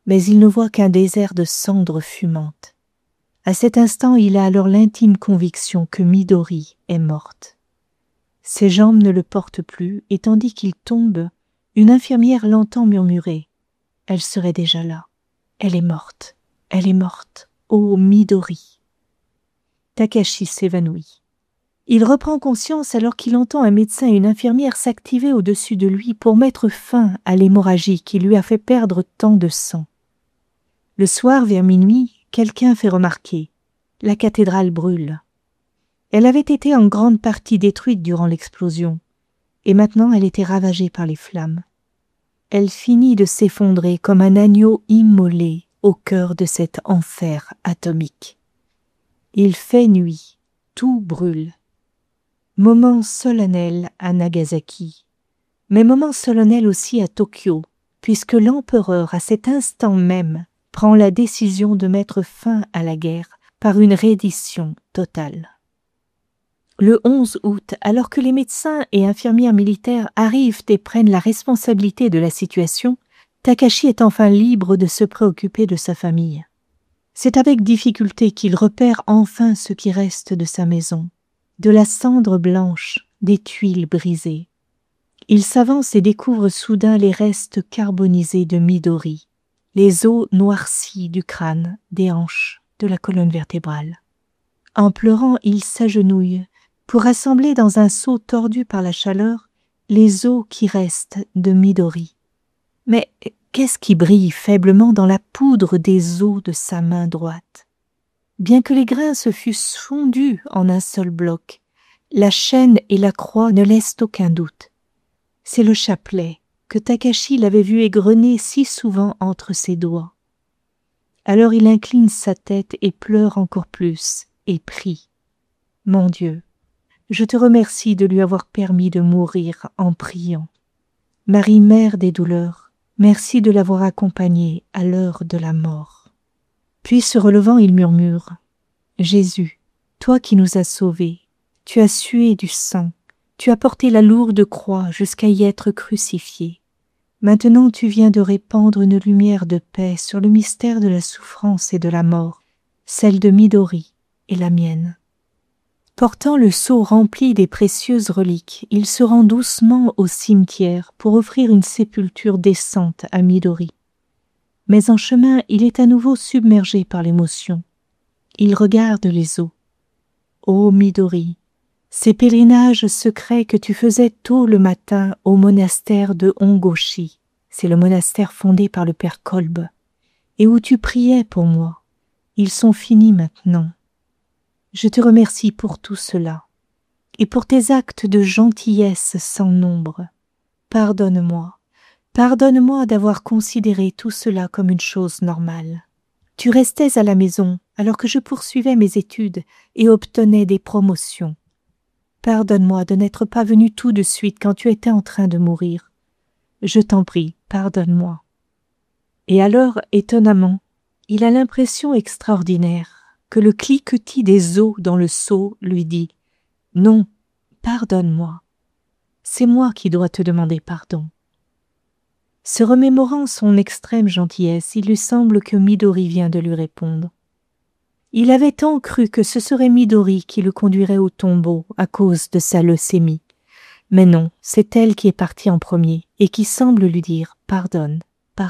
mais il ne voit qu'un désert de cendres fumantes. À cet instant, il a alors l'intime conviction que Midori est morte. Ses jambes ne le portent plus, et tandis qu'il tombe, une infirmière l'entend murmurer « Elle serait déjà là. Elle est morte. Elle est morte. Oh, Midori !» Takashi s'évanouit. Il reprend conscience alors qu'il entend un médecin et une infirmière s'activer au-dessus de lui pour mettre fin à l'hémorragie qui lui a fait perdre tant de sang. Le soir, vers minuit, quelqu'un fait remarquer « La cathédrale brûle ». Elle avait été en grande partie détruite durant l'explosion, et maintenant elle était ravagée par les flammes. Elle finit de s'effondrer comme un agneau immolé au cœur de cet enfer atomique. Il fait nuit, tout brûle. Moment solennel à Nagasaki, mais moment solennel aussi à Tokyo, puisque l'empereur, à cet instant même, prend la décision de mettre fin à la guerre par une reddition totale. Le 11 août, alors que les médecins et infirmières militaires arrivent et prennent la responsabilité de la situation, Takashi est enfin libre de se préoccuper de sa famille. C'est avec difficulté qu'il repère enfin ce qui reste de sa maison, de la cendre blanche, des tuiles brisées. Il s'avance et découvre soudain les restes carbonisés de Midori, les os noircis du crâne, des hanches, de la colonne vertébrale. En pleurant, il s'agenouille pour rassembler dans un seau tordu par la chaleur les os qui restent de Midori. Mais qu'est-ce qui brille faiblement dans la poudre des os de sa main droite? Bien que les grains se fussent fondus en un seul bloc, la chaîne et la croix ne laissent aucun doute. C'est le chapelet que Takashi l'avait vu égrener si souvent entre ses doigts. Alors il incline sa tête et pleure encore plus, et prie. « Mon Dieu, je te remercie de lui avoir permis de mourir en priant. Marie, mère des douleurs, merci de l'avoir accompagné à l'heure de la mort. » Puis se relevant, il murmure « Jésus, toi qui nous as sauvés, tu as sué du sang, tu as porté la lourde croix jusqu'à y être crucifié. Maintenant tu viens de répandre une lumière de paix sur le mystère de la souffrance et de la mort, celle de Midori et la mienne. » Portant le seau rempli des précieuses reliques, il se rend doucement au cimetière pour offrir une sépulture décente à Midori. Mais en chemin, il est à nouveau submergé par l'émotion. Il regarde les os. Ô Midori, ces pèlerinages secrets que tu faisais tôt le matin au monastère de Hongoshi, c'est le monastère fondé par le père Kolbe, et où tu priais pour moi, ils sont finis maintenant. Je te remercie pour tout cela, et pour tes actes de gentillesse sans nombre. Pardonne-moi d'avoir considéré tout cela comme une chose normale. Tu restais à la maison alors que je poursuivais mes études et obtenais des promotions. Pardonne-moi de n'être pas venu tout de suite quand tu étais en train de mourir. Je t'en prie, pardonne-moi. » Et alors, étonnamment, il a l'impression extraordinaire que le cliquetis des os dans le seau lui dit « Non, pardonne-moi. C'est moi qui dois te demander pardon. » Se remémorant son extrême gentillesse, il lui semble que Midori vient de lui répondre. Il avait tant cru que ce serait Midori qui le conduirait au tombeau à cause de sa leucémie. Mais non, c'est elle qui est partie en premier et qui semble lui dire « Pardonne, pardonne. »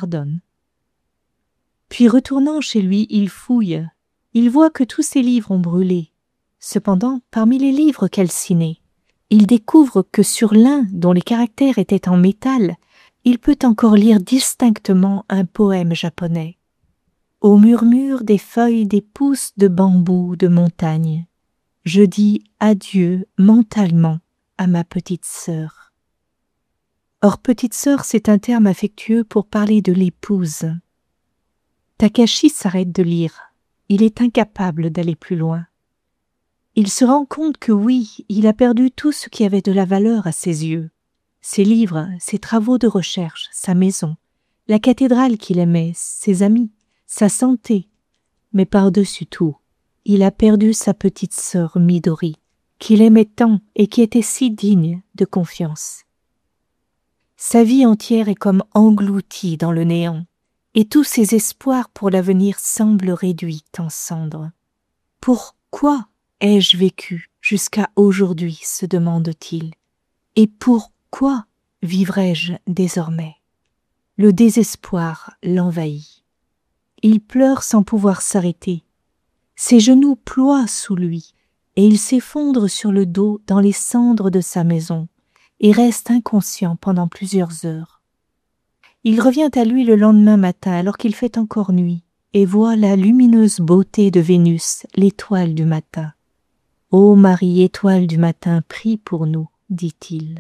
Puis retournant chez lui, il fouille. Il voit que tous ses livres ont brûlé. Cependant, parmi les livres calcinés, il découvre que sur l'un dont les caractères étaient en métal, il peut encore lire distinctement un poème japonais. Au murmure des feuilles des pousses de bambou de montagne, je dis adieu mentalement à ma petite sœur. Or, petite sœur, c'est un terme affectueux pour parler de l'épouse. Takashi s'arrête de lire. Il est incapable d'aller plus loin. Il se rend compte que oui, il a perdu tout ce qui avait de la valeur à ses yeux. Ses livres, ses travaux de recherche, sa maison, la cathédrale qu'il aimait, ses amis, sa santé. Mais par-dessus tout, il a perdu sa petite sœur Midori, qu'il aimait tant et qui était si digne de confiance. Sa vie entière est comme engloutie dans le néant. et tous ses espoirs pour l'avenir semblent réduits en cendres. Pourquoi ai-je vécu jusqu'à aujourd'hui, se demande-t-il, et pourquoi vivrai-je désormais? Le désespoir l'envahit. Il pleure sans pouvoir s'arrêter. Ses genoux ploient sous lui, et il s'effondre sur le dos dans les cendres de sa maison, et reste inconscient pendant plusieurs heures. Il revient à lui le lendemain matin alors qu'il fait encore nuit, et voit la lumineuse beauté de Vénus, l'étoile du matin. « Ô Marie, étoile du matin, prie pour nous, dit-il. »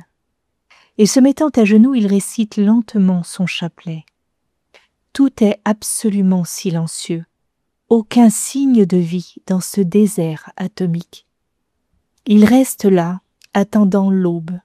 Et se mettant à genoux, il récite lentement son chapelet. Tout est absolument silencieux, aucun signe de vie dans ce désert atomique. Il reste là, attendant l'aube.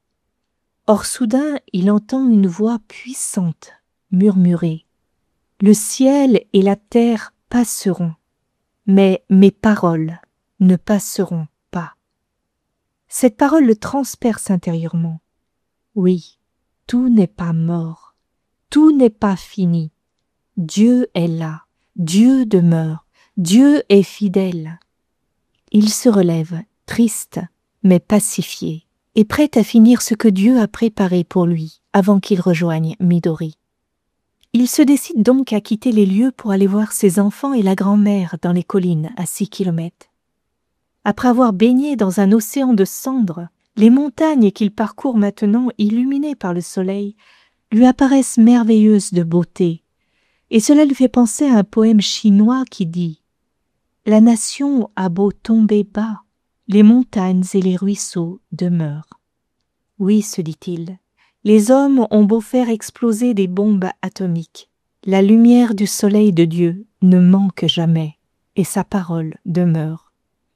Or soudain, il entend une voix puissante murmurer « Le ciel et la terre passeront, mais mes paroles ne passeront pas. » Cette parole le transperce intérieurement. Oui, tout n'est pas mort, tout n'est pas fini. Dieu est là, Dieu demeure, Dieu est fidèle. Il se relève, triste, mais pacifié, et prêt à finir ce que Dieu a préparé pour lui avant qu'il rejoigne Midori. Il se décide donc à quitter les lieux pour aller voir ses enfants et la grand-mère dans les collines à 6 kilomètres. Après avoir baigné dans un océan de cendres, les montagnes qu'il parcourt maintenant, illuminées par le soleil, lui apparaissent merveilleuses de beauté, et cela lui fait penser à un poème chinois qui dit « La nation a beau tomber bas, les montagnes et les ruisseaux demeurent. » Oui, se dit-il, les hommes ont beau faire exploser des bombes atomiques, la lumière du soleil de Dieu ne manque jamais, et sa parole demeure.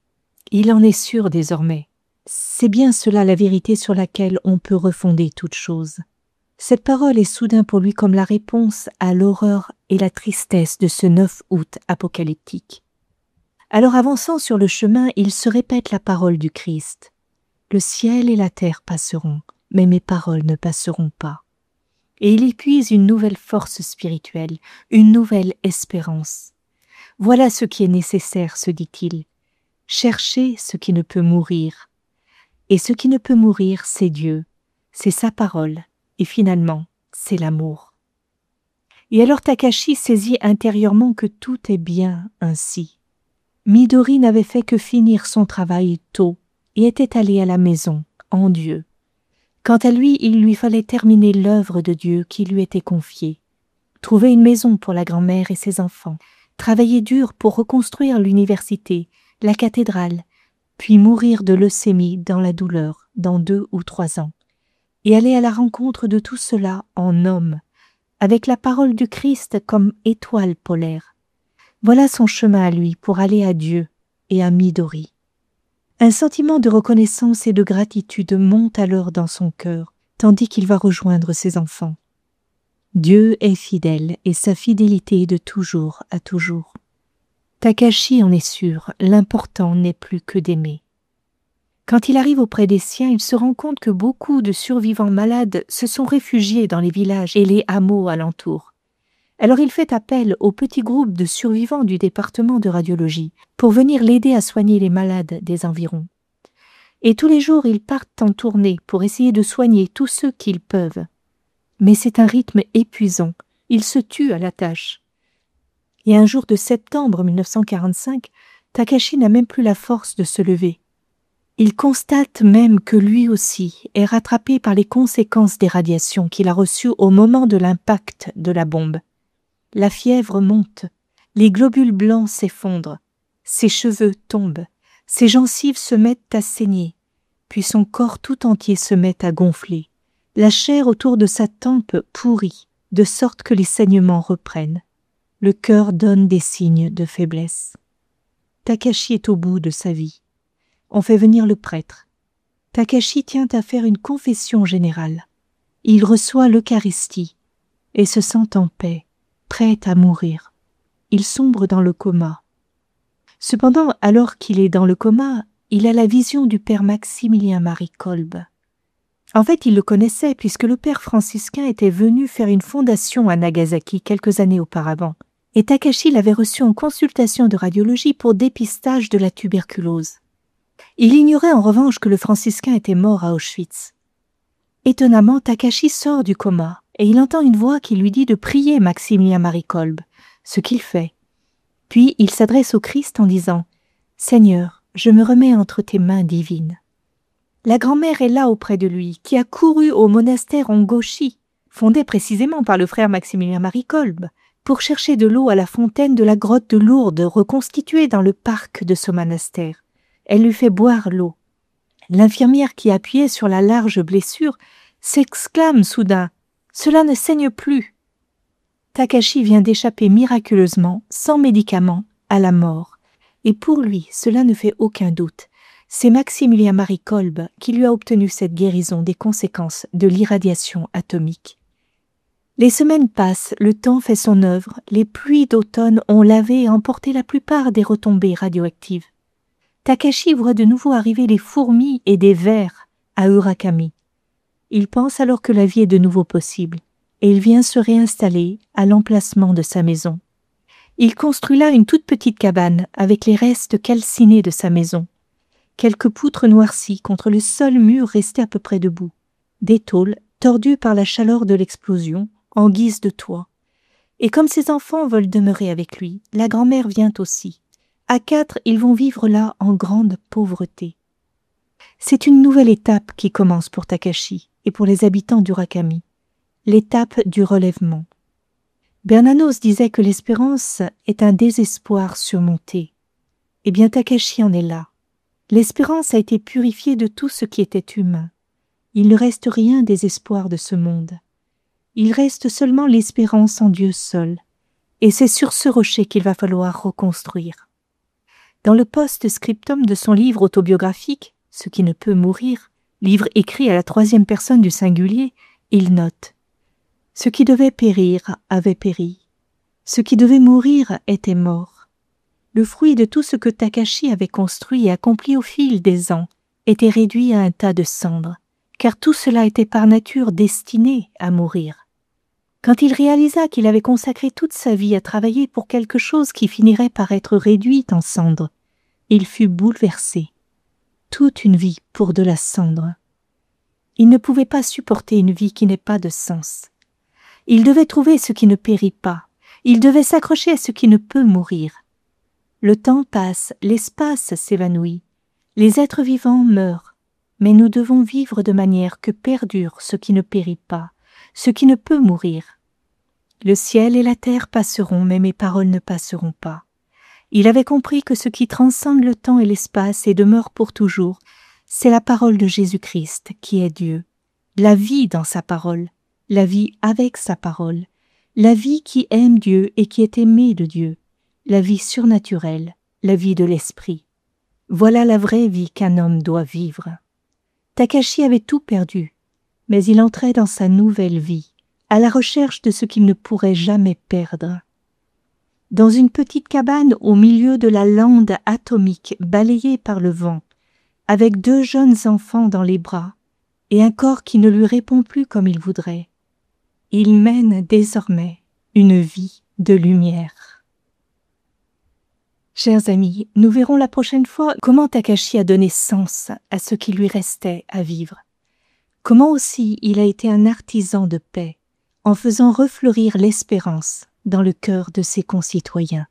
Il en est sûr désormais. C'est bien cela la vérité sur laquelle on peut refonder toute chose. Cette parole est soudain pour lui comme la réponse à l'horreur et la tristesse de ce 9 août apocalyptique. Alors avançant sur le chemin, il se répète la parole du Christ. « Le ciel et la terre passeront, mais mes paroles ne passeront pas. » Et il y puise une nouvelle force spirituelle, une nouvelle espérance. « Voilà ce qui est nécessaire, se dit-il. Cherchez ce qui ne peut mourir. Et ce qui ne peut mourir, c'est Dieu, c'est sa parole, et finalement, c'est l'amour. » Et alors Takashi saisit intérieurement que tout est bien ainsi. Midori n'avait fait que finir son travail tôt et était allé à la maison, en Dieu. Quant à lui, il lui fallait terminer l'œuvre de Dieu qui lui était confiée. Trouver une maison pour la grand-mère et ses enfants, travailler dur pour reconstruire l'université, la cathédrale, puis mourir de leucémie dans la douleur dans 2 ou 3 ans, et aller à la rencontre de tout cela en homme, avec la parole du Christ comme étoile polaire. Voilà son chemin à lui pour aller à Dieu et à Midori. Un sentiment de reconnaissance et de gratitude monte alors dans son cœur, tandis qu'il va rejoindre ses enfants. Dieu est fidèle et sa fidélité est de toujours à toujours. Takashi en est sûr, l'important n'est plus que d'aimer. Quand il arrive auprès des siens, il se rend compte que beaucoup de survivants malades se sont réfugiés dans les villages et les hameaux alentours. Alors il fait appel au petit groupe de survivants du département de radiologie pour venir l'aider à soigner les malades des environs. Et tous les jours, ils partent en tournée pour essayer de soigner tous ceux qu'ils peuvent. Mais c'est un rythme épuisant, ils se tuent à la tâche. Et un jour de septembre 1945, Takashi n'a même plus la force de se lever. Il constate même que lui aussi est rattrapé par les conséquences des radiations qu'il a reçues au moment de l'impact de la bombe. La fièvre monte, les globules blancs s'effondrent, ses cheveux tombent, ses gencives se mettent à saigner, puis son corps tout entier se met à gonfler. La chair autour de sa tempe pourrit, de sorte que les saignements reprennent. Le cœur donne des signes de faiblesse. Takashi est au bout de sa vie. On fait venir le prêtre. Takashi tient à faire une confession générale. Il reçoit l'Eucharistie et se sent en paix, prêt à mourir. Il sombre dans le coma. Cependant, alors qu'il est dans le coma, il a la vision du père Maximilien-Marie Kolbe. En fait, il le connaissait puisque le père franciscain était venu faire une fondation à Nagasaki quelques années auparavant, et Takashi l'avait reçu en consultation de radiologie pour dépistage de la tuberculose. Il ignorait en revanche que le franciscain était mort à Auschwitz. Étonnamment, Takashi sort du coma et il entend une voix qui lui dit de prier Maximilien Marie Kolbe, ce qu'il fait. Puis il s'adresse au Christ en disant « Seigneur, je me remets entre tes mains divines ». La grand-mère est là auprès de lui, qui a couru au monastère Ongoshi, fondé précisément par le frère Maximilien Marie Kolbe, pour chercher de l'eau à la fontaine de la grotte de Lourdes reconstituée dans le parc de ce monastère. Elle lui fait boire l'eau. L'infirmière qui appuyait sur la large blessure s'exclame soudain « Cela ne saigne plus !» Takashi vient d'échapper miraculeusement, sans médicaments, à la mort. Et pour lui, cela ne fait aucun doute. C'est Maximilien Marie Kolbe qui lui a obtenu cette guérison des conséquences de l'irradiation atomique. Les semaines passent, le temps fait son œuvre, les pluies d'automne ont lavé et emporté la plupart des retombées radioactives. Takashi voit de nouveau arriver les fourmis et des vers à Urakami. Il pense alors que la vie est de nouveau possible, et il vient se réinstaller à l'emplacement de sa maison. Il construit là une toute petite cabane avec les restes calcinés de sa maison. Quelques poutres noircies contre le seul mur resté à peu près debout, des tôles tordues par la chaleur de l'explosion en guise de toit. Et comme ses enfants veulent demeurer avec lui, la grand-mère vient aussi. À 4, ils vont vivre là en grande pauvreté. C'est une nouvelle étape qui commence pour Takashi et pour les habitants d'Urakami, l'étape du relèvement. Bernanos disait que l'espérance est un désespoir surmonté. Eh bien Takashi en est là. L'espérance a été purifiée de tout ce qui était humain. Il ne reste rien des espoirs de ce monde. Il reste seulement l'espérance en Dieu seul, et c'est sur ce rocher qu'il va falloir reconstruire. Dans le post-scriptum de son livre autobiographique, « Ce qui ne peut mourir », livre écrit à la 3e personne du singulier, il note « Ce qui devait périr avait péri. Ce qui devait mourir était mort. » Le fruit de tout ce que Takashi avait construit et accompli au fil des ans était réduit à un tas de cendres, car tout cela était par nature destiné à mourir. Quand il réalisa qu'il avait consacré toute sa vie à travailler pour quelque chose qui finirait par être réduit en cendres, il fut bouleversé. Toute une vie pour de la cendre. Il ne pouvait pas supporter une vie qui n'ait pas de sens. Il devait trouver ce qui ne périt pas. Il devait s'accrocher à ce qui ne peut mourir. Le temps passe, l'espace s'évanouit. Les êtres vivants meurent. Mais nous devons vivre de manière que perdure ce qui ne périt pas, ce qui ne peut mourir. Le ciel et la terre passeront, mais mes paroles ne passeront pas. Il avait compris que ce qui transcende le temps et l'espace et demeure pour toujours, c'est la parole de Jésus-Christ qui est Dieu. La vie dans sa parole, la vie avec sa parole, la vie qui aime Dieu et qui est aimée de Dieu, la vie surnaturelle, la vie de l'esprit. Voilà la vraie vie qu'un homme doit vivre. Takashi avait tout perdu, mais il entrait dans sa nouvelle vie, à la recherche de ce qu'il ne pourrait jamais perdre. Dans une petite cabane au milieu de la lande atomique balayée par le vent, avec 2 jeunes enfants dans les bras et un corps qui ne lui répond plus comme il voudrait, il mène désormais une vie de lumière. Chers amis, nous verrons la prochaine fois comment Takashi a donné sens à ce qui lui restait à vivre. Comment aussi il a été un artisan de paix, en faisant refleurir l'espérance dans le cœur de ses concitoyens.